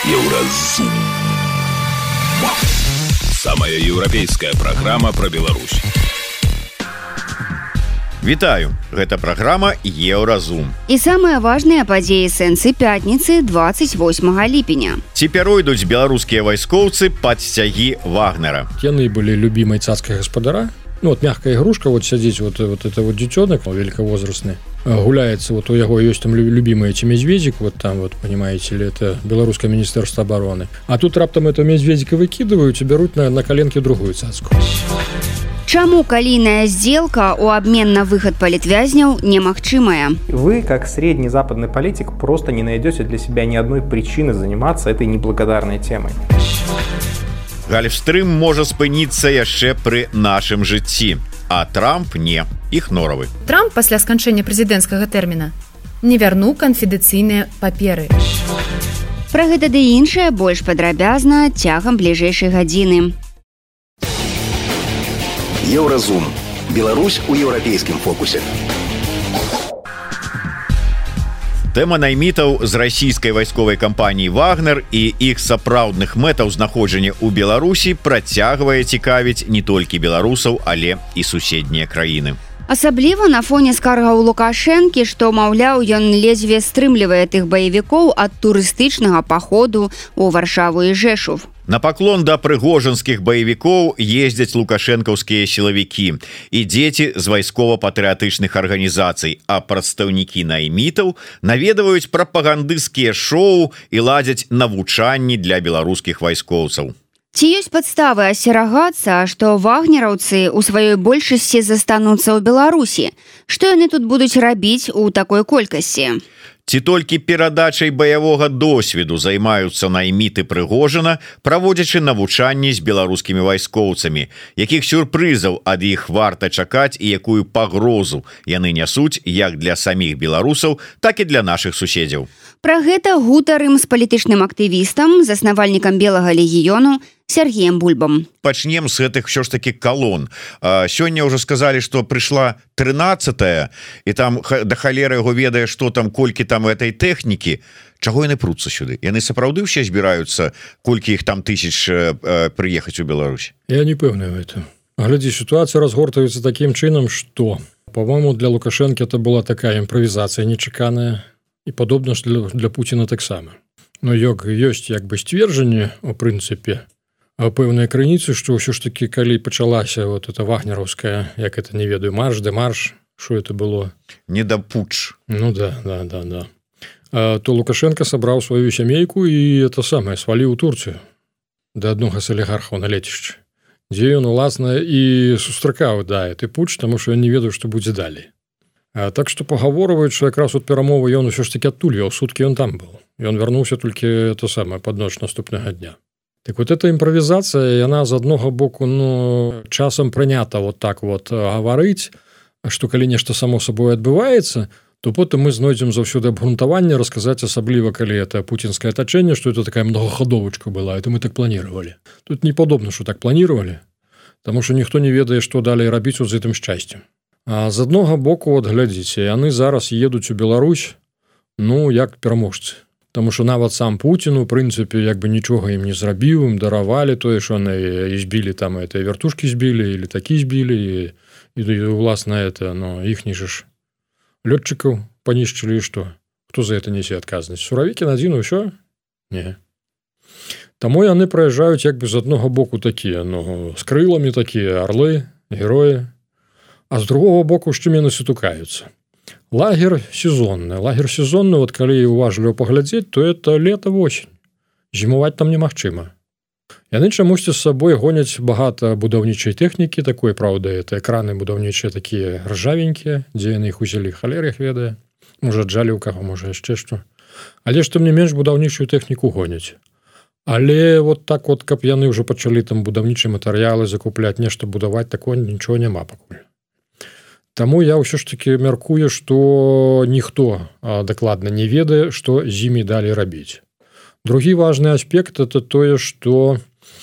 Еўразум. Самая еўрапейская праграма пра Беларусь. Вітаю, гэта праграма Еўразум. І самыя важныя падзеі сэнсы пятніцы 28 ліпеня. Ці пяройдуць беларускія вайскоўцы пад сцягі Вагнера. Яны былі любімай цацкай гаспадара. Вот мягкая игрушка, вот сидеть, вот это вот детенок великовозрастный, гуляется, вот у него есть там любимый эти медведик, вот там вот, понимаете ли, это Белорусское министерство обороны. А тут раптом этого медведика выкидывают и берут на коленке другую цацку. Чаму калійная сделка у обмен на выход палітвязняў немагчымая? Вы, как средний западный политик, просто не найдете для себя ни одной причины заниматься этой неблагодарной темой. Гальфстрым можа спыніцца яшчэ пры нашым жыцці, а Трамп не, ігноравы. Трамп пасля сканчэння прэзідэнцкага тэрміна не вярнуў канфідэнцыйныя паперы. Пра гэта ды іншае больш падрабязна цягам бліжэйшай гадзіны. Еўразум. Беларусь у еўрапейскім фокусе. Тэма наймітаў з расійскай вайсковай кампаніі «Вагнер» і іх сапраўдных мэтаў знаходжання ў Беларусі працягвае цікавіць не толькі беларусаў, але і суседнія краіны. Асабліва на фоне скаргаў Лукашэнкі, што, маўляў, ён ледзьве стрымлівае тых баевікоў ад турыстычнага паходу ў Варшаву і Жэшув. На паклон да прыгожанскіх баевікоў ездзяць лукашэнкаўскія сілавікі і дзеці з вайскова-патрыятычных арганізацый, а прадстаўнікі наймітаў наведваюць прапагандысцкія шоу і ладзяць навучанні для беларускіх вайскоўцаў. Ці ёсць падставы асцерагацца, што вагнераўцы ў сваёй большасці застануцца ў Беларусі? Што яны тут будуць рабіць у такой колькасці? Ці толькі перадачай баявога досведу займаюцца найміты Прыгожана, праводзячы навучанні з беларускімі вайскоўцамі, якіх сюрпрызаў ад іх варта чакаць і якую пагрозу яны нясуць як для саміх беларусаў, так і для нашых суседзяў. Пра гэта гутарым з палітычным актывістам, заснавальнікам Белага легіёну Сергеем Бульбам. Пачнем з гэтых ўсё ж такі калон. Сёння ўжо сказалі, што прыйшла 13-я, і там да халеры яго ведае, што там, колькі там этой тэхнікі. Чаго яны пруцца сюды? Яны сапраўды ўсе збіраюцца, колькі іх там тысяч прыехаць у Беларусь? Я не пэўны в этом. Глядзі, ситуация разгортаецца таким чынам, што, по-моему, для Лукашэнкі это была такая імправізацыя нечаканая, і падобна для Пуціна таксама. Но ёсць як бы сцверджанне, у прынцыпе, пэўныя крыніцы, што ўсё ж такі, калі пачалася вот эта вагнераўская, як это не ведаю, марш, што это было? Не да путч. Ну да. То Лукашенко сабраў сваю сямейку і это самае сваліў у Турцыю да аднога з алігархаў на лецішчы, дзе ён, уласна, і сустракаў гэты путч, таму што ён не ведаў, што будзе далей. Так што пагаворваюць, што якраз от перамовы ён усё ж такі адтуль вёў, суткі ён там быў. Ён вярнуўся толькі то самае пад ноч наступнага дня. Так вот эта імправізацыя, яна з аднога боку, часам прынята вот так вот гаварыць, што калі нешта само сабой адбываецца, то потым мы знойдзем заўсёды абгрунтаванне расказаць, асабліва калі это пуцінскае атачэнне, што это такая многаходовачка была, это мы так планировали. Тут не падобна, што так планировали, таму што ніхто не ведае, што далей рабіць з гэтым шчасцем. А з аднога боку, от глядзіце, яны зараз едуць у Беларусь, як пераможцы. Таму што нават сам Пуцін, у прынцыпе, як бы нічога ім не зрабіў, ім даравалі тое, што яны і збілі там, это вертушкі збілі, і летакі збілі, і уласна, это, іхні ж лётчыкаў панішчылі, і што? Хто за это несе адказнасць? Суравікін адзін, і ўсё? Не. Таму яны праязджаюць як бы з аднога боку такія, з крыламі такія арлы, героі, а з другого боку, з чым яны сутыкаюцца. Лагер сезонны, вот калі уважліва паглядзець, то это лета-восень. Зімуваць там немагчыма. Яны чамусьці з сабой гоняць багата будаўнічай тэхнікі, такой, праўда, это экраны будаўнічыя такія ржавенькія, дзе яны іх узялі, халер іх ведае. Можа, аджалі ў каго, можа, яшчэ што. Але ж тым не менш будаўнічую тэхніку гоняць. Але вот так вот, каб яны ўжо пачалі там будаўнічыя матэрыялы закупляць, нешта будаваць, такого нічого няма пакуль. Таму я ўсё ж такі мяркую, што ніхто дакладна не ведае, што з імі далей рабіць. Другі важны аспект – это тое, што,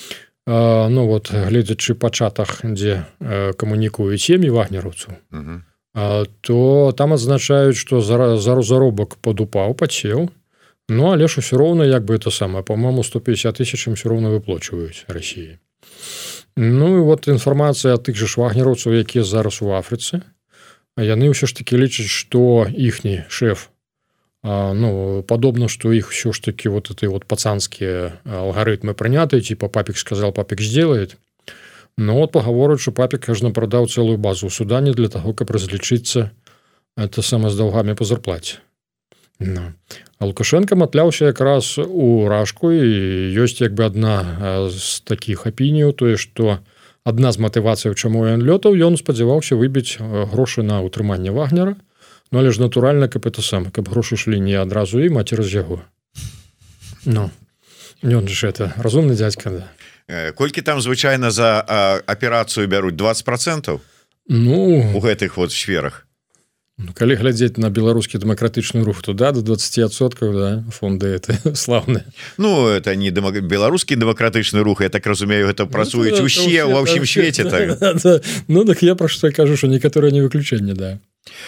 гледзячы па чатах, дзе камунікуюць сем'і вагнераўцаў, то там адзначаюць, што заробак падупаў, падсеў, Ну але ж усё роўна як бы это самае, по-моему 150 тысяч усё роўна выплачваюць России. Ну і вот інфармацыя тых же вагнераўцаў, якія зараз у Афрыцы, яны ўсё ж таки лічаць, што іхні шэф, ну падобна, што іх ўсё ж таки вот эти вот пацанскія алгарытмы прынятыя, типа папик сказал, папик сделает. Но вот пагавораць, што папик кажна прадаў цэлую базу ў Судане для таго, каб разлічыцца это сама з даўгамі па зарплаце. No. А Лукашенко матляўся якраз у рашку, і ёсць як бы адна з такіх апініяў, тое, што адна з матывацыяў, чаму ён лётаў, ён спадзяваўся выбіць грошы на ўтрыманне Вагнера, ну але ж натуральна, каб это сам, каб грошы шлі не адразу ім, а цераз яго. Ну, ён ж это разумны дзядзька, да. Колькі там звычайна за аперацыю бяруць 20%? Ну, у гэтых вот сферах. Ну, калі глядзець на беларускі дэмакратычны рух, то да, до 20%, да, фонды это славныя. Ну, это не беларускі дэмакратычны рух, я так разумею, гэта працуюць усе ва ўсім свеце. Так. Ну, так я пра што кажу, што некаторыя не выключэнне, да.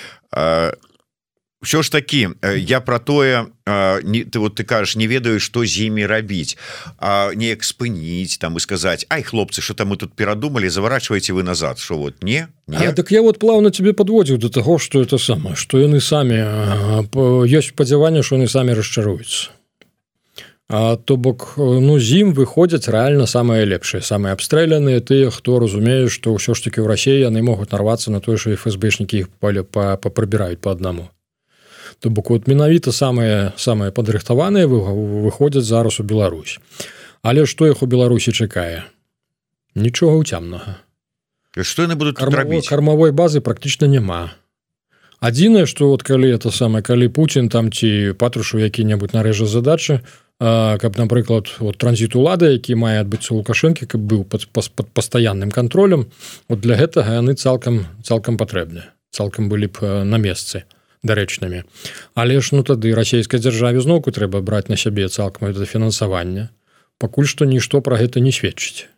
Ўсё ж такі, я пра тое, ты кажаш, не ведаю, што з імі рабіць, неяк спыніць там і сказаць: ай, хлопцы, што там мы тут перадумалі, заварачваеце вы назад, што вот не? Так я вот плавно тебе подводзіў до таго, што это самае, што яны самі, ёсць спадзяванне, што яны самі расчаруюцца. То бок, ну, з ім выходзяць рэальна самыя лепшыя, самыя абстрэляныя, тыя, хто разумее, што ўсё ж такі ў Расіі яны могуць нарвацца на тое, што ФСБшнікі іх папрыбіраюць па аднаму. То бок вот менавіта самыя падрыхтаваныя выходзяць зараз у Беларусь. Але што іх у Беларусі чакае? Нічога ўцямнага. Што яны будуць рабіць? Кармавой базы практычна няма. Адзінае, што вот калі Пуцін там ці Патрушаў які-небудзь нарэжа задачы, каб, напрыклад, вот транзіт улады, які мае адбыцца ў Лукашэнкі, каб быў пад пастаянным кантролем, вот для гэтага яны цалкам патрэбныя, цалкам былі б на месцы дарэчнымі. Але ж, ну, тады расійскай дзяржаве зноўку трэба браць на сябе цалкам гэта фінансаванне. Пакуль што нішто пра гэта не сведчыць.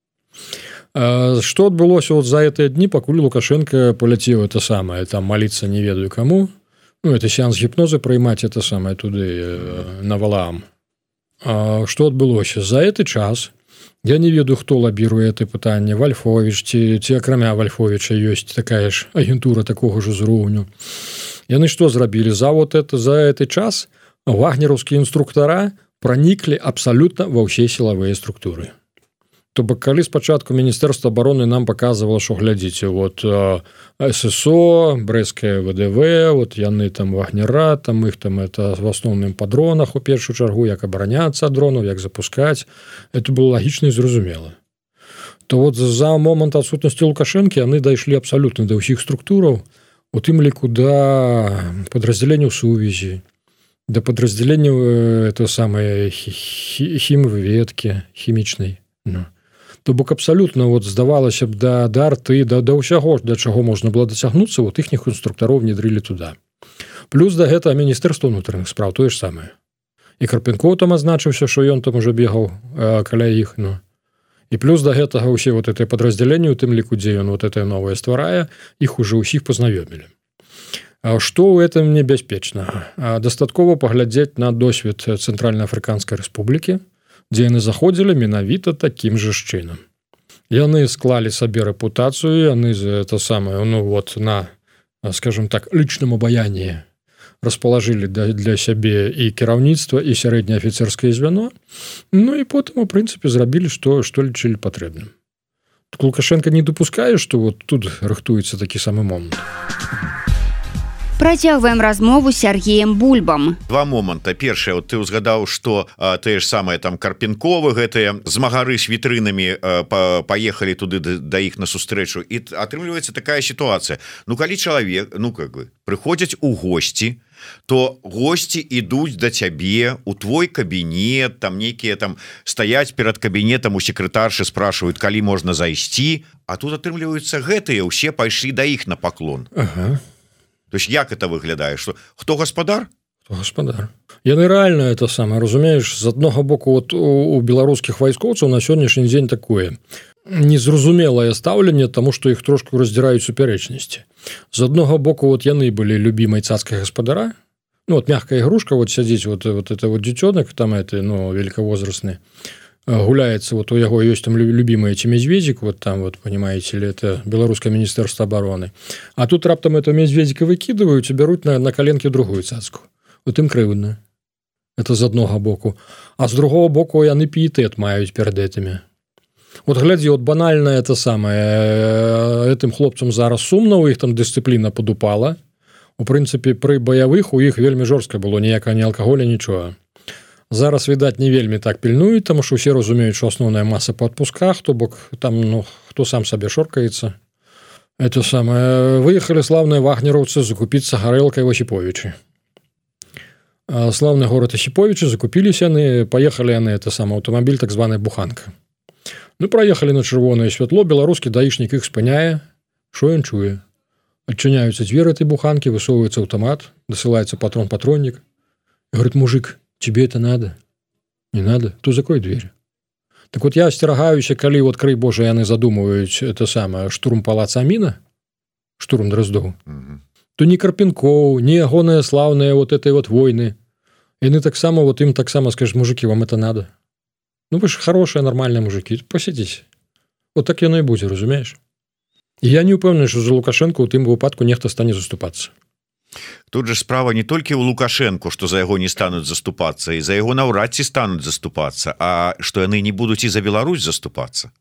Што адбылося вот за гэтыя дні, пакуль Лукашенко паляцеў это самае, там маліцца не ведаю каму, ну, это сеанс гіпнозы прыймаць это самае туды на Валаам. Што адбылося? За гэты час я не ведаю, хто лабіруе это пытанне, Вальфовіч ці акрамя Вальфовіча ёсць такая ж агентура такога ж узроўню. Яны што зрабілі? За гэты час вагнераўскія інструктара праніклі абсалютна ва ўсе сілавыя структуры. То бок, калі спачатку Міністэрства абароны нам паказвала, што глядзіце, вот ССО, брэсцкае ВДВ, вот яны там вагнера, там іх там это в асноўным па дронах у першую чаргу, як абараняцца ад дронаў, як запускаць, это было лагічна і зразумела. То вот за момант адсутнасці Лукашэнкі яны дайшлі абсалютна да ўсіх структураў, у тым ліку да падраздзяленняў сувязі, да падраздзяленняў это самае хімведкі, хімічнай. Ну. То бок абсалютна вот здавалася б да арты, да ўсяго, да чаго можна было дацягнуцца, вот іхніх інструктароў внедрылі туда. Плюс да гэтага Міністэрства ўнутраных спраў тое ж самае. І Карпенкоў там азначыўся, што ён там уже бегаў каля іх, ну. І плюс да гэтага ўсе вот это падраздзяленні, у тым ліку, дзе ён вот это новае стварае, іх уже ўсіх пазнаёмілі. Што ў гэтым небяспечнага? Дастаткова паглядзець на досвед Цэнтральна-Афрыканскай Рэспублікі, дзе яны заходзілі менавіта такім жа чынам. Яны склалі сабе рэпутацыю, яны это самае, ну вот на, скажем так, лічным абаянні распалажылі для сябе і кіраўніцтва, і сярэдняе афіцэрскае звяно, ну і потым, у прынцыпе, зрабілі, што лічылі патрэбным. Так Лукашенко не дапускае, што вот тут рыхтуецца такі самы момант. Працягваем размову з Сергеем Бульбам. Два моманта. Першае, вот ты ўзгадаў, што тыя ж самыя там Карпенковы, гэтыя змагары з вітрынамі паехалі туды да іх на сустрэчу, і атрымліваецца такая сітуацыя. Ну, калі чалавек, ну, как бы, прыходзяць у госці, то госці ідуць да цябе у твой кабінет, там нейкія там стаяць перад кабінетам, у секретаршы спрашиваюць, калі можна зайсці, а тут атрымліваюцца гэтыя, усе пайшлі да іх на паклон. Ага. То есть як это выглядае, что хто гаспадар? Хто гаспадар. Яны рэальна это самае, разумееш, з аднаго боку вот у беларускіх вайскоўцаў на сённяшні дзень такое незразумелае стаўленне, таму што іх трошку раздзіраюць супярэчнасці. З аднаго боку вот яны былі любімай цацкай гаспадара, ну вот мягкая игрушка, вот сядзіць вот это вот дзіцёнак там это, ну, великовозрастны, гуляется, вот у яго ёсць там любимый эти медведик, вот там вот, понимаете ли, это белорусское министерство обороны, а тут раптам этого медведика выкидывают и берут на коленке другую цацку, вот им крыўдна, это з аднога боку, а з другого боку яны піетэт маюць перад этими. Вот глядзі, вот банальна это самое, этим хлопцам зараз сумна, у іх там дысцыпліна падупала, у прынцыпе пры баявых у іх вельмі жорстка было, ніякага ні алкаголя, нічога. Зараз, відаць, не вельмі так пільнуюць, таму што ўсе разумеюць, што асноўная маса па адпусках, то бок там, ну, хто сам сабе шоркаецца. Это самае, выехалі славныя вагнераўцы закупіцца гарэлкай в Осіповічы. Славны горад Осіповічы, закупіліся яны, паехалі яны, это сам аўтамабіль, так званая буханка. Ну, праехалі на чырвонае святло, беларускі даішнік іх спыняе, што ён чуе? Адчыняюцца дзверы этой буханкі, высоўваецца аўтамат, дасылаецца патрон-патроннік. Говорит, мужик, тебе это надо? Не надо? То закрой дверь. Так вот я асцерагаюся, калі вот крый Божа яны задумываюць это самае штурм палаца Аміна, штурм Дроздоў, то ні Карпенкоў, ні ягоныя слаўныя вот этой вот войны, яны таксама, вот им таксама скажут, мужики, вам это надо? Ну вы ж хорошие, нормальные мужики, посидите. Вот так яно і будзе, разумееш? І я не ўпэўнены, што за Лукашенко ў тым выпадку нехта стане заступацца. Тут же справа не толькі ў Лукашенко, што за яго не стануць заступацца, і за яго наўрад ці стануць заступацца, а што яны не будуць і за Беларусь заступацца.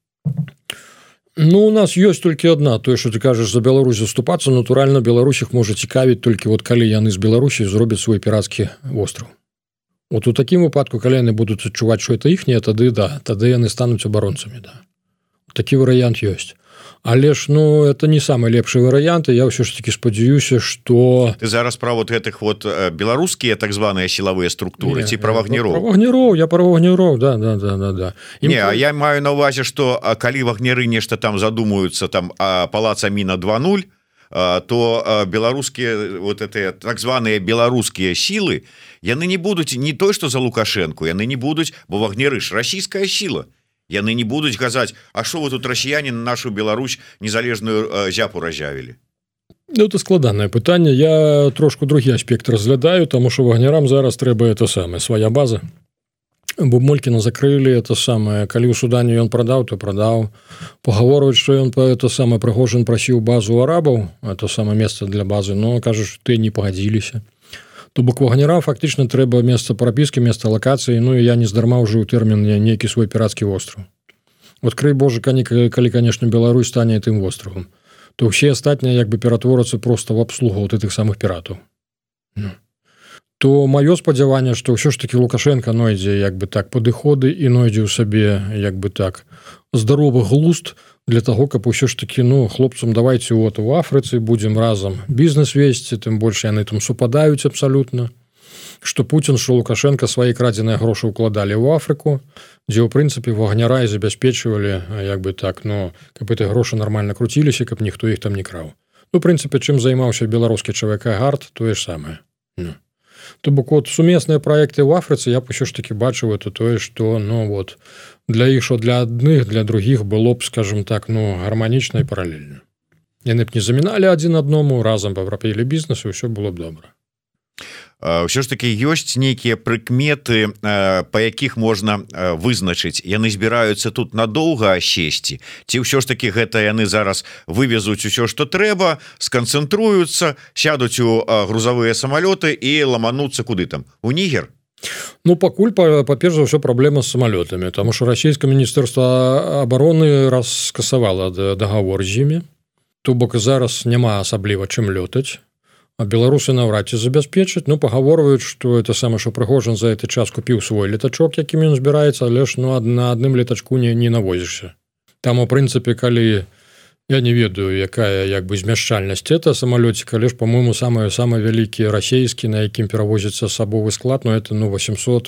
Ну, у нас ёсць толькі адна, тое, што ты кажаш за Беларусь заступацца, натуральна, Беларусь іх можа цікавіць толькі вот калі яны з Беларусі зробяць свой пірацкі востраў. Вот у такім выпадку, калі яны будуць адчуваць, што это іхняе, тады да, тады яны стануць абаронцамі, да. Такі варыянт ёсць. Але ж, ну, это не самы лепшы варыянт, і я ўсё ж такі спадзяюся, што... Ты зараз пра вот гэтых вот беларускія так званыя сілавыя структуры, ці пра вагнероў? Пра вагнероў, я пра вагнероў, да. Не, а я маю на ўвазе, што калі вагнеры нешта там задумаюцца, там, палац Аміна 2.0, то беларускія вот это так званыя беларускія сілы, яны не будуць не той, што за Лукашенко, яны не будуць, бо вагнеры ж расійская сіла. Яны не будуць казаць, а што вы тут расіяне на нашу Беларусь незалежную зяпу разявілі? Ну, это складанае пытанне. Я трошку другі аспект разглядаю, таму што вагнерам зараз трэба это самае, свая база. Бо Молькіна закрылі, это самае, калі ў Судане ён прадаў, то прадаў. Пагаворваць, што ён это самае Прыгожин прасіў базу арабаў, это самае месца для базы, но кажуць, ты не пагадзіліся. То бок вагнерам фактычна трэба месца прапіскі, месца лакацыі, ну і я нездарма ўжыў тэрмін нейкі свой пірацкі востраў. Вот крый Божа, калі, конечно, Беларусь стане тым востравам, то ўсе астатнія як бы ператворацца проста в абслугу вот этих самых піратаў. Ну. То маё спадзяванне, што ўсё ж такі Лукашенко нойдзе як бы так падыходы і нойдзе ў сабе як бы так здаровы глузд для таго, каб усё ж такі, ну, хлопцам давайте вот у Афрыцы будзем разам бізнес весці, тым больш яны там супадаюць абсалютна, што Путін, што Лукашенко свае крадзеныя грошы ўкладалі ў Афрыку, дзе ў прынцыпе вагняра і забяспечвалі як бы так, ну, каб эти грошы нармальна круціліся, каб ніхто іх там не краў. Ну, в прынцыпе, чым займаўся беларускі ЧВК Гард, тое ж самае. Ну. То бок вот сумесныя праекты ў Афрыцы я б усё ж такі бачыў это тое, што, ну, вот, для іх, що для адных, для другіх было б, скажем так, ну, гарманічна і паралельна. Яны б не заміналі адзін адному, разам папрапілі бізнес, і ўсё было б добра. Ўсё ж такі ёсць нейкія прыкметы, па якіх можна вызначыць, яны збіраюцца тут надоўга асесці, ці ўсё ж такі гэта яны зараз вывезуць усё, што трэба, сканцэнтруюцца, сядуць у грузавыя самалёты і ламануцца куды там, у Нігер? Ну, пакуль, па-перш за ўсё, праблема з самалётамі, таму што расійскае міністэрства абароны раскасавала дагавор з імі, то бок зараз няма асабліва чым лётаць, а беларусы наўрад ці забяспечаць, ну, пагаворваюць, што это самае, што Прыгожин за гэты час купіў свой летачок, якім ён збіраецца, але ж, ну, на адным летачку не навозішся. Там, у прынцыпе, калі, я не ведаю, якая, як бы, змяшчальнасць это самалёцік, але ж, по-моему, самы вялікі расійскі, на якім перавозіцца асабовы склад, ну, это, ну,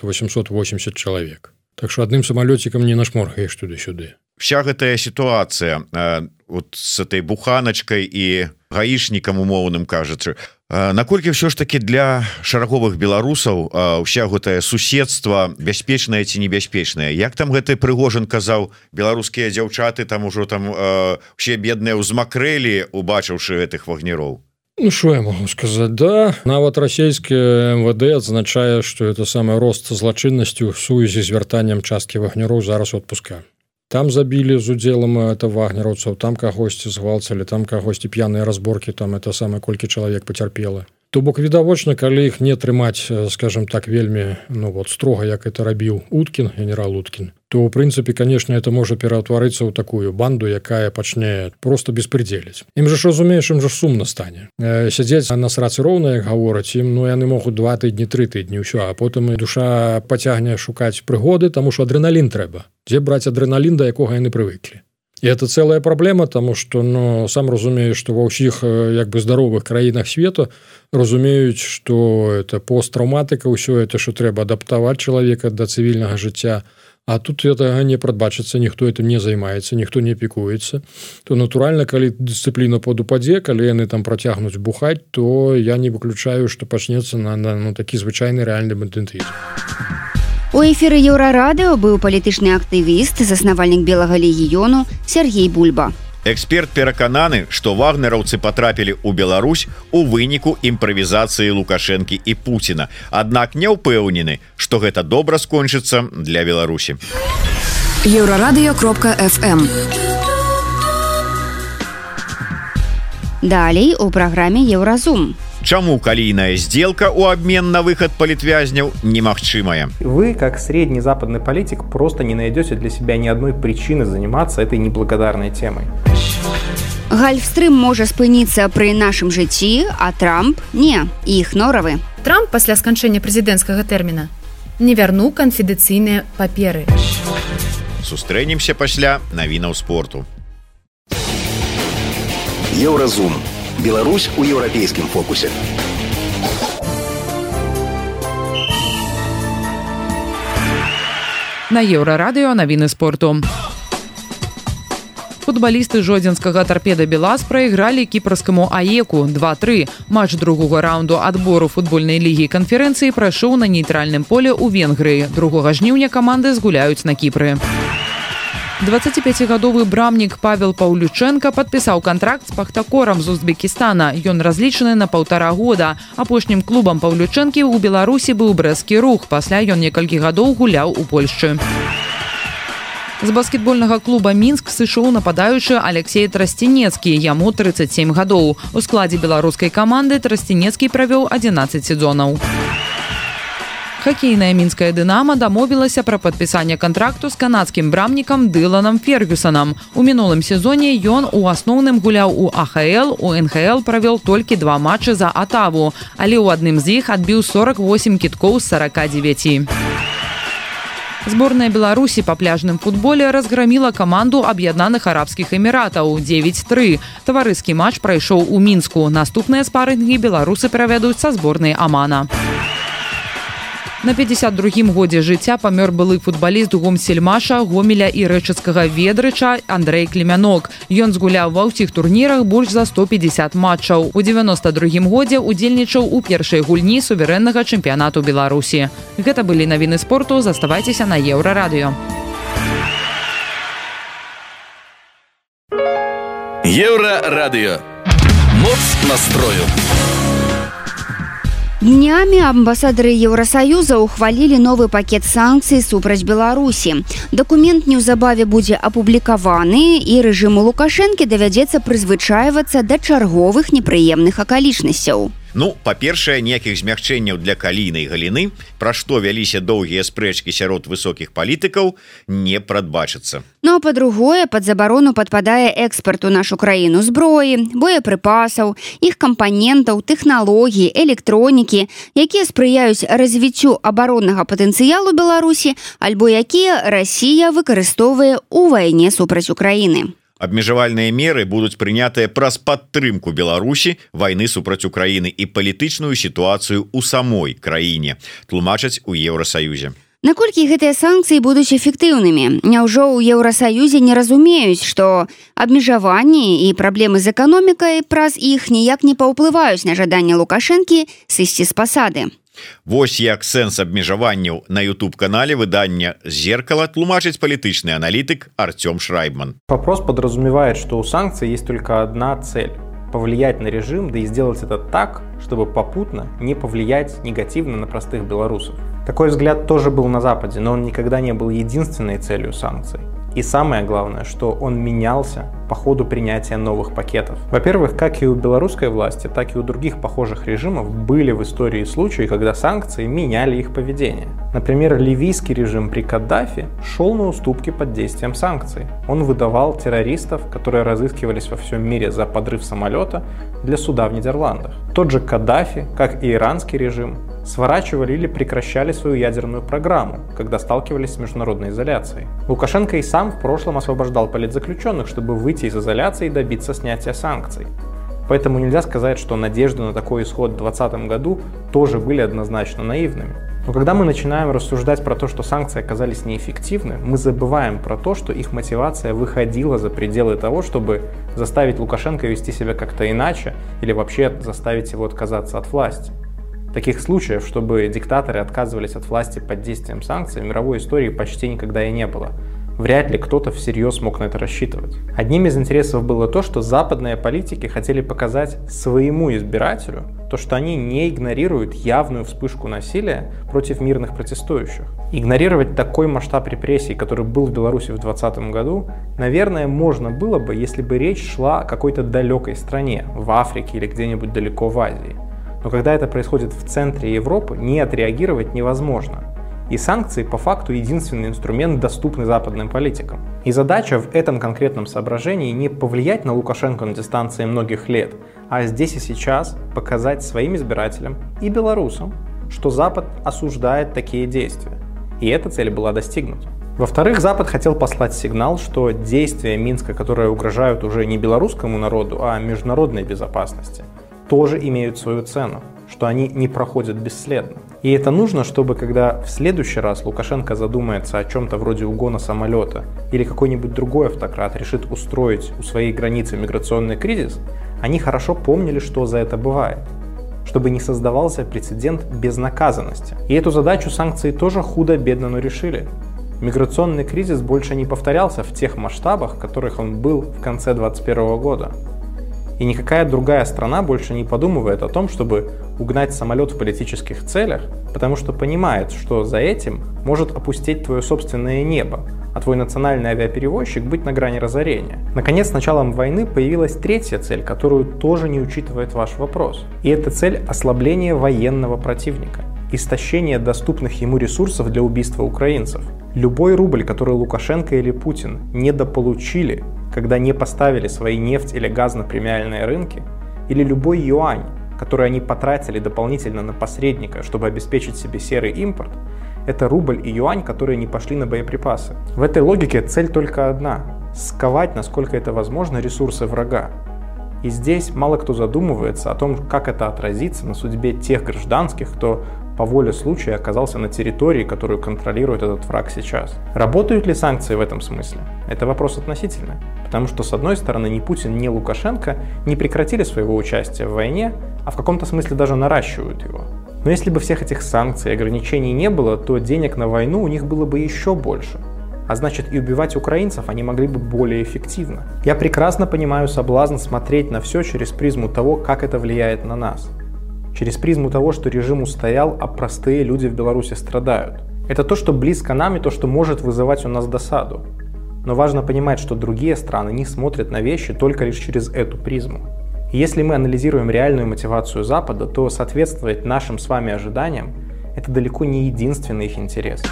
800-880 чалавек. Так што адным самалёцікам не нашморгаеш туды-сюды. Вся гэтая сітуацыя вот с этой буханачкай і гаішнікам умоўным, кажучы, наколькі ўсё ж таки для шараговых беларусаў ўся гэтае суседства бяспечнае ці небяспечнае? Як там гэты Прыгожин казаў, беларускія дзяўчаты там ужо там усе бедныя ўзмакрэлі, убачыўшы гэтых вагнероў? Ну, что я могу сказать? Да, нават расійскае МВД адзначае, што это самы рост злачыннасцю ў сувязі з вяртаннем часткі вагняроў зараз у адпуска. Там забілі з удзелам это вагнераўцаў, там кагосьці згвалцілі, там кагосьці п'яныя разборкі, там это самае колькі чалавек пацярпела. То бок відавочна, калі іх не трымаць, скажем так, вельмі строга, як это рабіў Уткін, генерал Уткін, то ў прынцыпе, конечно, это можа пераўтварыцца ў такую банду, якая пачне просто беспредзеліць. Ім же ж разумееш, ім же сумна стане. Сядзець на срацы роўна, як гавораць, ім яны могуць 2 тыдні, 3 тыдні, ўсё, а потым і душа пацягне шукаць прыгоды, таму што адрэналін трэба. Дзе браць адрэналін, да якога яны прывыклі? І это цэлая праблема, таму што сам разумею, што ва ўсіх як бы здаровых краінах свету разумеюць, што это посттраўматыка, ўсё это, што трэба адаптаваць чалавека да цывільнага жыцця. А тут гэтага не прадбачыцца, ніхто этим не займаецца, ніхто не пікуецца. То натуральна, калі дысцыпліна падупадзе, калі яны там працягнуць бухаць, то я не выключаю, што пачнецца на такі звычайны рэальны бандытызм. У эфіры Еўрарадыо быў палітычны актывіст, заснавальнік Белага легіёну Сергей Бульба. Эксперт перакананы, што вагнераўцы патрапілі ў Беларусь у выніку імправізацыі Лукашэнкі і Пуціна. Аднак не ўпэўнены, што гэта добра скончыцца для Беларусі. Еўрарадыё.фм. Далей у праграме Еўразум. Чаму калійная сделка у обмен на выход политвязняў немагчымая? Вы, как средний западный политик, просто не найдете для себя ни одной причины заниматься этой неблагодарной темой. Гальфстрым можа спыніцца пры нашым жыцці, а Трамп не, іх норавы. Трамп пасля сканчэння прэзідэнцкага тэрміна не вярнуў канфідэнцыйныя паперы. Сустрэнемся пасля навінаў спорту. Еўразум. Беларусь у еўрапейскім фокусе. На Еўрарадыё навіны спорту. Футбалісты жодзінскага «Торпеда Белаз» прайгралі кіпрскаму «АЕКу» 2-3. Матч другога раунду адбору футбольнай лігі канферэнцыі прайшоў на нейтральным поле ў Венгрыі. 2 жніўня каманды згуляюць на Кіпры. 25-гадовы брамнік Павел Паўлючэнка падпісаў кантракт з «Пахтакорам» з Узбекістана. Ён разлічаны на 1,5 года. Апошнім клубам Паўлючэнкі ў Беларусі быў брэсцкі «Рух». Пасля ён некалькі гадоў гуляў у Польшчы. З баскетбольнага клуба «Мінск» сышоў нападаючы Алексей Трасцінецкі. Яму 37 гадоў. У складзе беларускай каманды Трасцінецкі правёў 11 сезонаў. Хакейная мінская «Дынамо» дамовілася пра падпісанне кантракту з канадскім брамнікам Дыланам Фергюсанам. У мінулым сезоне ён у асноўным гуляў у АХЛ, у НХЛ правёл толькі 2 матчы за Атаву, але ў адным з іх адбіў 48 кідкоў з 49. Зборная Беларусі па пляжным футболе разграміла каманду Аб'яднаных Арабскіх Эміратаў 9-3. Таварыскі матч прайшоў у Мінску. Наступныя спаррингі беларусы правядуць са зборнай Амана. На 52-м годзе жыцця памёр былы футбаліст Гомсельмаша, Гомеля і рэчыцкага Ведрыча Андрэй Клімянок. Ён згуляў ва ўсіх турнірах больш за 150 матчаў. У 92-м годзе удзельнічаў у першай гульні суверэннага чэмпіянату Беларусі. Гэта былі навіны спорту. Заставайцеся на Еўрарадыё. Еўрарадыё. Моц настрою. Днямі амбасадары Еўрасаюза ухвалілі новы пакет санкцый супраць Беларусі. Дакумент неўзабаве будзе апублікаваны, і рэжыму Лукашэнкі давядзецца прызвычайвацца да чарговых непрыемных акалічнасцяў. Ну, па-першае, ніякіх змягчэнняў для калійнай галіны, пра што вяліся доўгія спрэчкі сярод высокіх палітыкаў, не прадбачыцца. Ну а па-другое, пад забарону падпадае экспарт у нашу краіну зброі, боепрыпасаў, іх кампанентаў, тэхналогій, электронікі, якія спрыяюць развіццю абароннага патэнцыялу Беларусі, альбо якія Расія выкарыстоўвае ў вайне супраць Украіны. Абмежавальныя меры будуць прынятыя праз падтрымку Беларусі, вайны супраць Украіны і палітычную сітуацыю ў самой краіне, тлумачаць у Еўрасаюзе. Наколькі гэтыя санкцыі будуць эфектыўнымі? Няўжо ў Еўрасаюзе не разумеюць, што абмежаванні і праблемы з эканомікай праз іх ніяк не паўплываюць на жаданне Лукашэнкі сысці з пасады? Вось як сэнс абмежаванняў на YouTube-канале выдання «Зеркало» тлумачыць палітычны аналітык Артём Шрайбман. Вопрос подразумевает, что у санкций есть только одна цель – повлиять на режим, да и сделать это так, чтобы попутно не повлиять негативно на простых белорусов. Такой взгляд тоже был на Западе, но он никогда не был единственной целью санкций. И самое главное, что он менялся по ходу принятия новых пакетов. Во-первых, как и у белорусской власти, так и у других похожих режимов были в истории случаи, когда санкции меняли их поведение. Например, ливийский режим при Каддафи шел на уступки под действием санкций. Он выдавал террористов, которые разыскивались во всем мире за подрыв самолета, для суда в Нидерландах. Тот же Каддафи, как и иранский режим, сворачивали или прекращали свою ядерную программу, когда сталкивались с международной изоляцией. Лукашенко и сам в прошлом освобождал политзаключенных, чтобы выйти из изоляции и добиться снятия санкций. Поэтому нельзя сказать, что надежды на такой исход в 2020 году тоже были однозначно наивными. Но когда мы начинаем рассуждать про то, что санкции оказались неэффективны, мы забываем про то, что их мотивация выходила за пределы того, чтобы заставить Лукашенко вести себя как-то иначе или вообще заставить его отказаться от власти. Таких случаев, чтобы диктаторы отказывались от власти под действием санкций, в мировой истории почти никогда и не было. Вряд ли кто-то всерьез мог на это рассчитывать. Одним из интересов было то, что западные политики хотели показать своему избирателю то, что они не игнорируют явную вспышку насилия против мирных протестующих. Игнорировать такой масштаб репрессий, который был в Беларуси в 2020 году, наверное, можно было бы, если бы речь шла о какой-то далекой стране, в Африке или где-нибудь далеко в Азии. Но когда это происходит в центре Европы, не отреагировать невозможно. И санкции по факту единственный инструмент, доступный западным политикам. И задача в этом конкретном соображении не повлиять на Лукашенко на дистанции многих лет, а здесь и сейчас показать своим избирателям и белорусам, что Запад осуждает такие действия. И эта цель была достигнута. Во-вторых, Запад хотел послать сигнал, что действия Минска, которые угрожают уже не белорусскому народу, а международной безопасности, тоже имеют свою цену, что они не проходят бесследно. И это нужно, чтобы когда в следующий раз Лукашенко задумается о чем-то вроде угона самолета или какой-нибудь другой автократ решит устроить у своей границы миграционный кризис, они хорошо помнили, что за это бывает, чтобы не создавался прецедент безнаказанности. И эту задачу санкции тоже худо-бедно, но решили. Миграционный кризис больше не повторялся в тех масштабах, в которых он был в конце 2021 года. И никакая другая страна больше не подумывает о том, чтобы угнать самолет в политических целях, потому что понимает, что за этим может опустить твое собственное небо, а твой национальный авиаперевозчик быть на грани разорения. Наконец, с началом войны появилась третья цель, которую тоже не учитывает ваш вопрос. И это цель ослабления военного противника, истощение доступных ему ресурсов для убийства украинцев. Любой рубль, который Лукашенко или Путин недополучили, когда не поставили свои нефть или газ на премиальные рынки, или любой юань, который они потратили дополнительно на посредника, чтобы обеспечить себе серый импорт, это рубль и юань, которые не пошли на боеприпасы. В этой логике цель только одна – сковать, насколько это возможно, ресурсы врага. И здесь мало кто задумывается о том, как это отразится на судьбе тех гражданских, кто по воле случая оказался на территории, которую контролирует этот враг сейчас. Работают ли санкции в этом смысле? Это вопрос относительный. Потому что, с одной стороны, ни Путин, ни Лукашенко не прекратили своего участия в войне, а в каком-то смысле даже наращивают его. Но если бы всех этих санкций и ограничений не было, то денег на войну у них было бы еще больше. А значит, и убивать украинцев они могли бы более эффективно. Я прекрасно понимаю соблазн смотреть на все через призму того, как это влияет на нас. Через призму того, что режим устоял, а простые люди в Беларуси страдают. Это то, что близко нам и то, что может вызывать у нас досаду. Но важно понимать, что другие страны не смотрят на вещи только лишь через эту призму. И если мы анализируем реальную мотивацию Запада, то соответствовать нашим с вами ожиданиям – это далеко не единственный их интерес.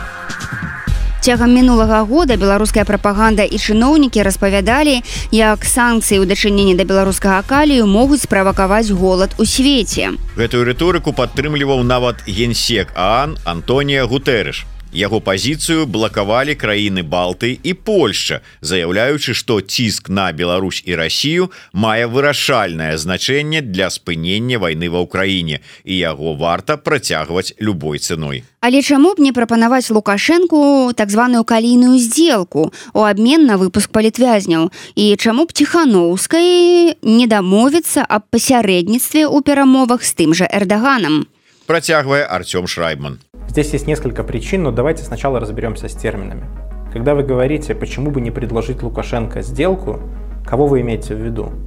Цягам мінулага года беларуская прапаганда і чыноўнікі распавядалі, як санкцыі ў дачыненні да беларускага калію могуць справакаваць голад у свеце. Гэтую рыторыку падтрымліваў нават генсек ААН Антоніо Гутэрэш. Яго пазіцыю блакавалі краіны Балты і Польшча, заяўляючы, што ціск на Беларусь і Расію мае вырашальнае значэнне для спынення вайны ва ўкраіне, і яго варта працягваць любой цэной. Але чаму б не прапанаваць Лукашэнку так званую калійную здзелку у абмен на выпуск палітвязняў? І чаму б Ціханаўскай не дамовіцца аб пасярэдніцтве ў перамовах з тым жа Эрдаганам? Працягвае Артём Шрайбман. Здесь есть несколько причин, но давайте сначала разберемся с терминами. Когда вы говорите, почему бы не предложить Лукашенко сделку, кого вы имеете в виду?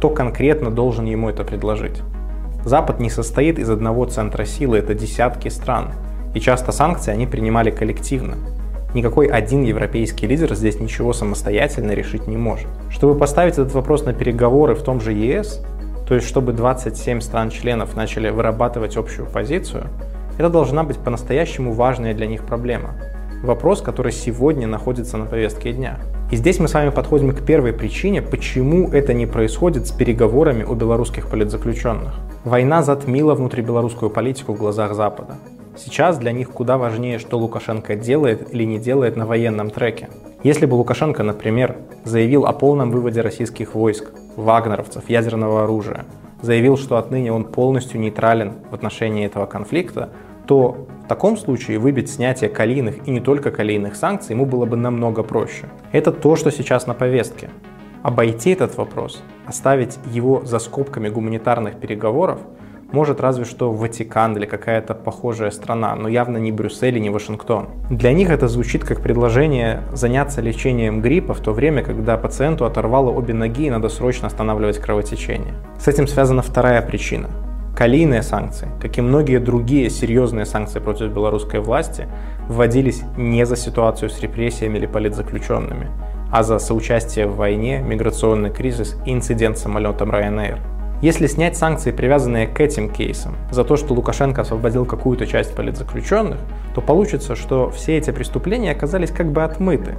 кто конкретно должен ему это предложить. Запад не состоит из одного центра силы, это десятки стран. И часто санкции они принимали коллективно. Никакой один европейский лидер здесь ничего самостоятельно решить не может. Чтобы поставить этот вопрос на переговоры в том же ЕС, то есть чтобы 27 стран-членов начали вырабатывать общую позицию, это должна быть по-настоящему важная для них проблема. Вопрос, который сегодня находится на повестке дня. И здесь мы с вами подходим к первой причине, почему это не происходит с переговорами у белорусских политзаключенных. Война затмила внутрибелорусскую политику в глазах Запада. Сейчас для них куда важнее, что Лукашенко делает или не делает на военном треке. Если бы Лукашенко, например, заявил о полном выводе российских войск, вагнеровцев, ядерного оружия, заявил, что отныне он полностью нейтрален в отношении этого конфликта, то в таком случае выбить снятие колейных и не только колейных санкций ему было бы намного проще. Это то, что сейчас на повестке. Обойти этот вопрос, оставить его за скобками гуманитарных переговоров, может разве что Ватикан или какая-то похожая страна, но явно не Брюссель и не Вашингтон. Для них это звучит как предложение заняться лечением гриппа в то время, когда пациенту оторвало обе ноги и надо срочно останавливать кровотечение. С этим связана вторая причина. Колейные санкции, как и многие другие серьезные санкции против белорусской власти, вводились не за ситуацию с репрессиями или политзаключенными, а за соучастие в войне, миграционный кризис и инцидент с самолетом Ryanair. Если снять санкции, привязанные к этим кейсам, за то, что Лукашенко освободил какую-то часть политзаключенных, то получится, что все эти преступления оказались как бы отмыты.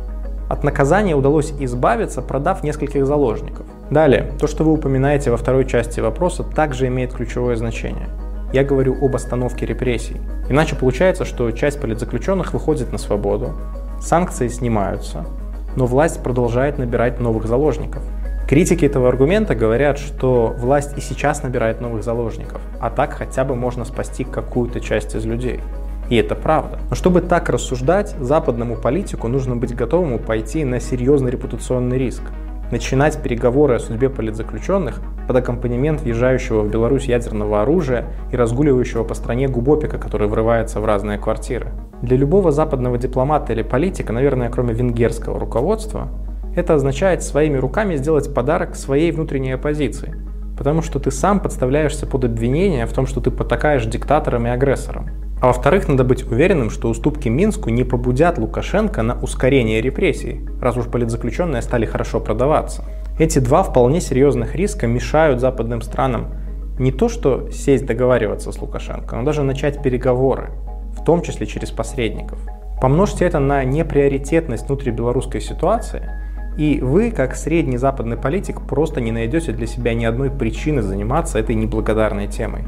От наказания удалось избавиться, продав нескольких заложников. Далее, то, что вы упоминаете во второй части вопроса, также имеет ключевое значение. Я говорю об остановке репрессий. Иначе получается, что часть политзаключенных выходит на свободу, санкции снимаются, но власть продолжает набирать новых заложников. Критики этого аргумента говорят, что власть и сейчас набирает новых заложников, а так хотя бы можно спасти какую-то часть из людей. И это правда. Но чтобы так рассуждать, западному политику нужно быть готовым пойти на серьезный репутационный риск. Начинать переговоры о судьбе политзаключенных под аккомпанемент въезжающего в Беларусь ядерного оружия и разгуливающего по стране губопика, который врывается в разные квартиры. Для любого западного дипломата или политика, наверное, кроме венгерского руководства, это означает своими руками сделать подарок своей внутренней оппозиции, потому что ты сам подставляешься под обвинение в том, что ты потакаешь диктаторам и агрессорам. А во-вторых, надо быть уверенным, что уступки Минску не побудят Лукашенко на ускорение репрессий, раз уж политзаключенные стали хорошо продаваться. Эти два вполне серьезных риска мешают западным странам не то что сесть договариваться с Лукашенко, но даже начать переговоры, в том числе через посредников. Помножьте это на неприоритетность внутрибелорусской ситуации, и вы, как средний западный политик, просто не найдете для себя ни одной причины заниматься этой неблагодарной темой.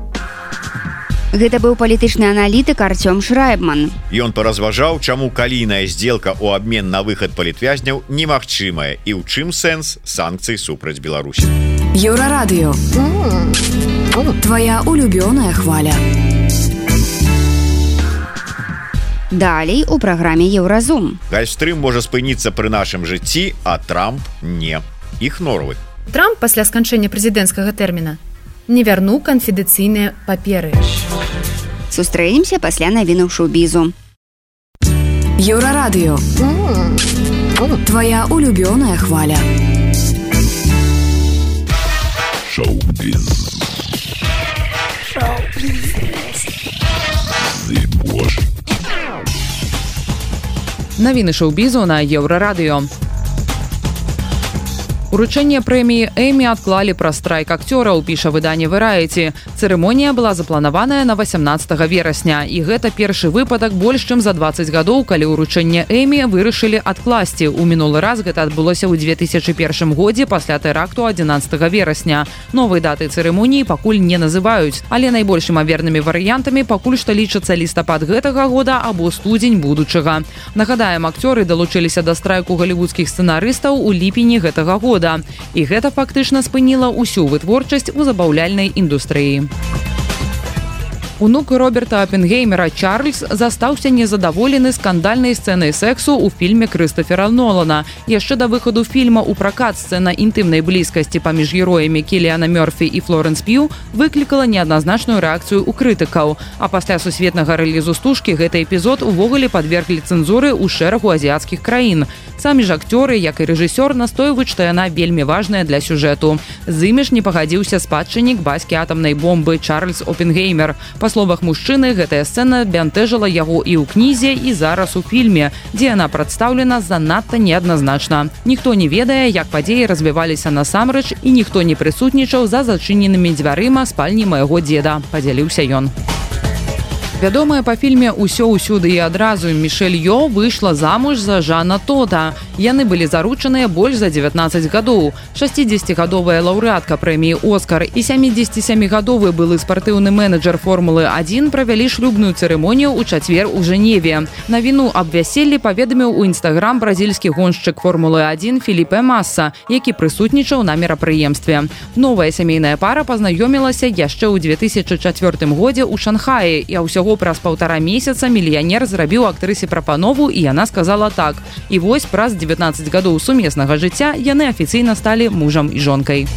Гэта быў палітычны аналітык Артём Шрайбман. Ён паразважаў, чаму калійная сделка ў абмен на выхад палітвязняў немагчымая і ў чым сэнс санкцый супраць Беларусі. Еўрарадыё. Твоя улюбёная хваля. Далей у праграме Еўразум. Гальстрым можа спыніцца пры нашым жыцці, а Трамп не. Іх норовы. Трамп пасля сканчэння прэзідэнцкага тэрміна не вярнуў канфідэнцыйныя паперы. Сустрэнемся пасля навінаў шоу-бізу. Еўрарадыё. Твоя улюбёная хваля. Шоу-біз. Навіны шоу-бізу на Еўрарадыё. Уручэнне прэміі Эмі адклалі праз страйк акцёраў, піша выданне Variety. Цырымонія была запланаваная на 18 верасня, і гэта першы выпадак больш чым за 20 гадоў, калі ўручэнне Эмі вырашылі адкласці. У мінулы раз гэта адбылося ў 2001 годзе пасля тэракту 11 верасня. Новай даты цырымоніі пакуль не называюць, але найбольш імавернымі варыянтамі пакуль што лічацца лістапад гэтага года або студзень будучага. Нагадаем, акцёры далучыліся да страйку галівудскіх сцэнарыстаў у ліпені гэтага года. І гэта фактычна спыніла ўсю вытворчасць у забаўляльнай індустрыі. Унук Роберта Оппенгеймера Чарльз застаўся незадаволены скандальнай сцэнай сексу ў фільме Крыстофера Нолана. Яшчэ да выхаду фільма ў пракат сцэна інтымнай блізкасці паміж героямі Кіліана Мёрфі і Флоренс П'ю выклікала неадназначную рэакцыю ў крытыкаў. А пасля сусветнага рэлізу стужкі гэты эпізод увогуле падверглі цэнзуры ў шэрагу азіяцкіх краін. Самі ж акцёры, як і рэжысёр, настойваюць, што яна вельмі важная для сюжэту. З імі ж не пагадзіўся спадчыннік бацькі атамнай бомбы Чарльз Оппенгеймер. Па словах мужчыны, гэтая сцэна бянтэжыла яго і ў кнізе, і зараз у фільме, дзе яна прадстаўлена занадта неадназначна. Ніхто не ведае, як падзеі развіваліся насамрэч, і ніхто не прысутнічаў за зачыненымі дзвярыма спальні майго дзеда, падзяліўся ён. Вядомая па фільме «Усё ўсюды і адразу» Мішэль Йо выйшла замуж за Жана Тода. Яны былі заручаныя больш за 19 гадоў. 60-гадовая лаўрэатка прэміі «Оскар» і 77-гадовы былы спартыўны менеджер «Формулы-1» правялі шлюбную цырымонію ў чацвер у Жэневе. Навіну аб вяселлі паведаміў у інстаграм бразільскі гоншчык «Формулы-1» Філіпе Маса, які прысутнічаў на мерапрыемстве. Новая сямейная пара пазнаёмілася яшчэ ў 2004 годзе ў Шанхаі, і ўсяго праз 1,5 месяца мільянер зрабіў актрысе прапанову, і яна сказала так. І вось праз 19 гадоў сумеснага жыцця яны афіцыйна сталі мужам і жонкай.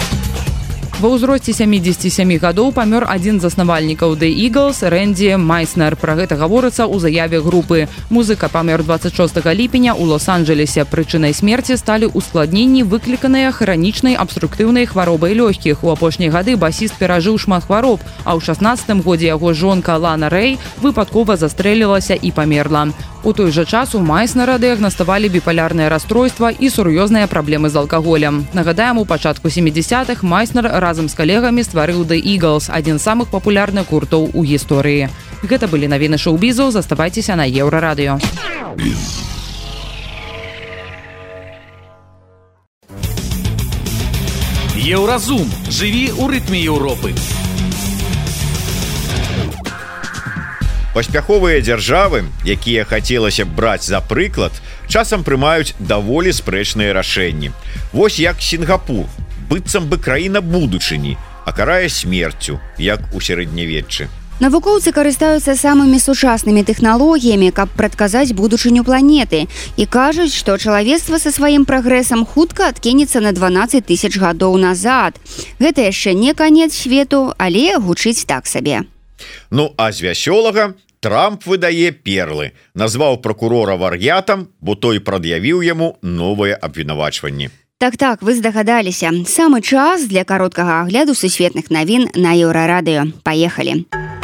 Ва ўзросце 77 гадоў памёр адзін з заснавальнікаў The Eagles Рэнді Майснер. Пра гэта гаворыцца ў заяве групы. Музыка памёр 26 ліпеня ў Лос-Анджелесе. Прычынай смерці сталі ускладненні, выкліканыя хранічнай абструктыўнай хваробай лёгкіх. У апошнія гады басіст перажыў шмат хвароб, а ў 16 годзе яго жонка Лана Рэй выпадкова застрэлілася і памерла. У той жа час у Майснера дыягнаставалі біполярнае расстройства і сур'ёзныя праблемы з алкаголем. Нагадаем, у пачатку 70-х Майснер разам з калегамі стварыў The Eagles, адзін з самых папулярных гуртоў у гісторыі. Гэта былі навіны шоу-бізу, заставайцеся на Еўрарадыё. Еўразум. Жыві ў рытме Еўропы. Паспяховыя дзяржавы, якія хацелася б браць за прыклад, часам прымаюць даволі спрэчныя рашэнні. Вось як Сінгапур, быццам бы краіна будучыні, а карае смерцю, як у сярэднявеччы. Навукоўцы карыстаюцца самымі сучаснымі тэхналогіямі, каб прадказаць будучыню планеты, і кажуць, што чалавецтва са сваім прагрэсам хутка адкінецца на 12 000 гадоў назад. Гэта яшчэ не канец свету, але гучыць так сабе. Ну, а з вясёлага Трамп выдае перлы, назваў пракурора вар'ятам, бо той прад'явіў яму новыя абвінавачванні. Так, вы здагадаліся. Самы час для кароткага агляду сусветных навін на Еўрарадыё. Паехалі.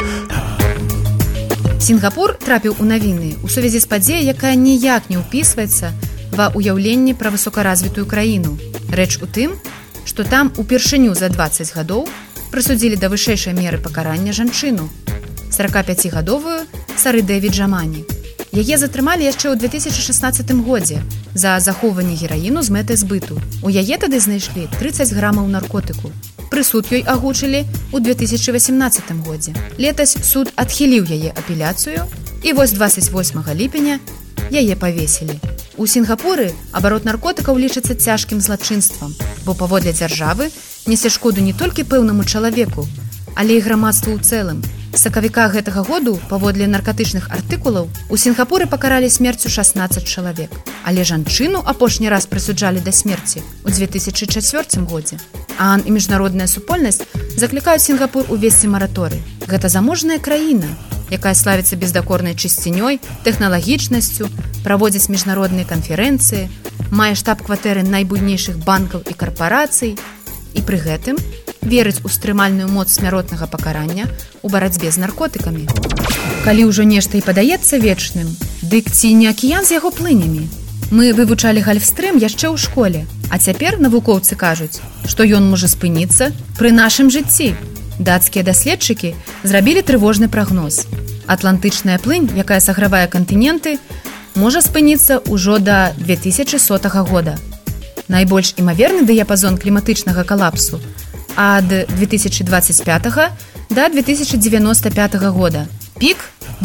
Сінгапур трапіў у навіны ў сувязі з падзеяй, якая ніяк не ўпісваецца ва ўяўленні пра высокаразвітую краіну. Рэч у тым, што там упершыню за 20 гадоў прысудзілі да вышэйшай меры пакарання жанчыну, 45-гадовую Сары Дэвід Джамані. Яе затрымалі яшчэ ў 2016 годзе за захоўванне гераіну з мэтай збыту. У яе тады знайшлі 30 грамаў наркотыку. Прысуд ёй агучылі ў 2018 годзе. Летась суд адхіліў яе апеляцыю, і вось 28 ліпеня яе павесілі. У Сінгапуры абарот наркотыкаў лічыцца цяжкім злачынствам, бо паводле дзяржавы несе шкоду не толькі пэўнаму чалавеку, але і грамадству ў цэлым. З сакавіка гэтага году, паводле наркатычных артыкулаў, у Сінгапуры пакаралі смерцю 16 чалавек. Але жанчыну апошні раз прысуджалі да смерці ў 2004 годзе. ААН і міжнародная супольнасць заклікаюць Сінгапур увесці мараторый. Гэта заможная краіна, якая славіцца бездакорнай чысцінёй, тэхналагічнасцю, праводзіць міжнародныя канферэнцыі, мае штаб-кватэры найбуйнейшых банкаў і карпарацый, і пры гэтым верыць у стрымальную моц смяротнага пакарання ў барацьбе з наркотыкамі. Калі ўжо нешта і падаецца вечным, дык ці не акіян з яго плынямі? Мы вывучалі гальфстрым яшчэ ў школе, а цяпер навукоўцы кажуць, што ён можа спыніцца пры нашым жыцці. Дацкія даследчыкі зрабілі трывожны прагноз. Атлантычная плынь, якая сагравае кантыненты, можа спыніцца ўжо да 2100 года. Найбольш імаверны дыяпазон кліматычнага калапсу ад 2025 до 2095 года. Пік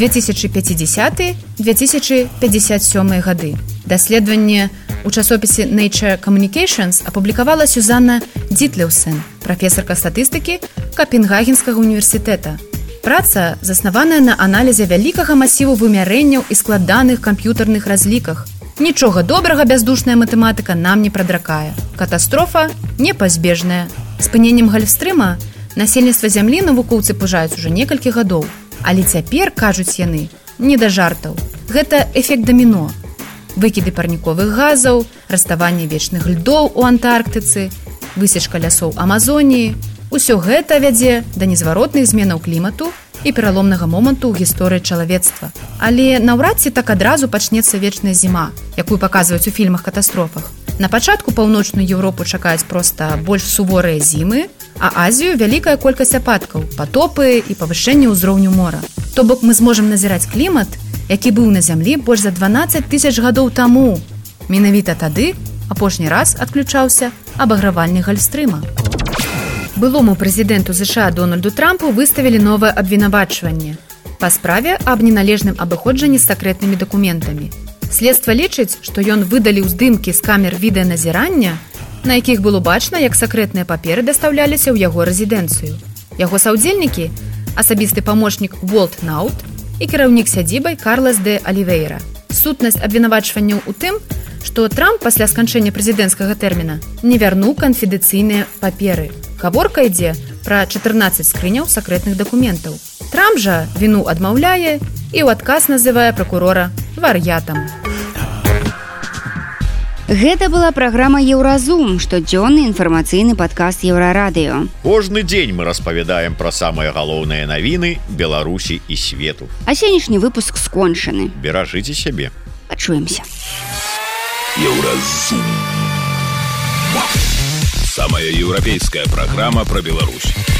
2050-2057 гады. Даследаванне у часопісе Nature Communications апублікавала Сюзанна Дітлеўсен, прафесарка статыстыкі Капенгагенскага універсітэта. праца заснаваная на аналізе вялікага масіву вымярэнняў і складаных камп'ютарных разліках. Нічога добрага бяздушная матэматыка нам не прадракае. Катастрофа непазбежная. Спыненнем гальфстрыма насельніцтва зямлі навукоўцы пужаюць уже некалькі гадоў. Але цяпер, кажуць яны, не да жартаў. Гэта эфект даміно. Выкіды парніковых газаў, раставанне вечных льдоў у Антарктыцы, высечка лясоў Амазоніі. Усё гэта вядзе да незваротных зменаў клімату і пераломнага моманту ў гісторыі чалавецтва. Але наўрад ці так адразу пачнецца вечная зіма, якую паказваюць у фільмах-катастрофах. На пачатку паўночную Еўропу чакаюць проста больш суворыя зімы, а Азію вялікая колькасць ападкаў, патопы і павышэнне ўзроўню мора. То бок мы зможам назіраць клімат, які быў на зямлі больш за 12 000 гадоў таму. Менавіта тады апошні раз адключаўся абагравальны гальфстрыма. Былому прэзідэнту США Дональду Трампу выставілі новае абвінавачванне па справе аб неналежным абыходжанні з сакрэтнымі дакументамі. Следства лічыць, што ён выдаліў здымкі з камер відэаназірання, на якіх было бачна, як сакрэтныя паперы дастаўляліся ў яго рэзідэнцыю. Яго саўдзельнікі – асабісты памочнік Уолт Наут і кіраўнік сядзібай Карлас де Алівейра. Сутнасць абвінавачванняў у тым, што Трамп пасля сканчэння прэзідэнцкага тэрміна не вярнуў канфідэнцыйныя паперы. Гаворка ідзе пра 14 скрыняў сакрэтных дакументаў. Трамп жа віну адмаўляе і ў адказ называе пракурора вар'ятам. Гэта была праграма «Еўразум», штодзённы інфармацыйны падкаст Еўрарадыё. Кожны дзень мы распавядаем пра самыя галоўныя навіны Беларусі і свету. А сённяшні выпуск скончаны. Беражыце сябе. Пачуемся. Еўразум. Самая еўрапейская программа про Беларусь.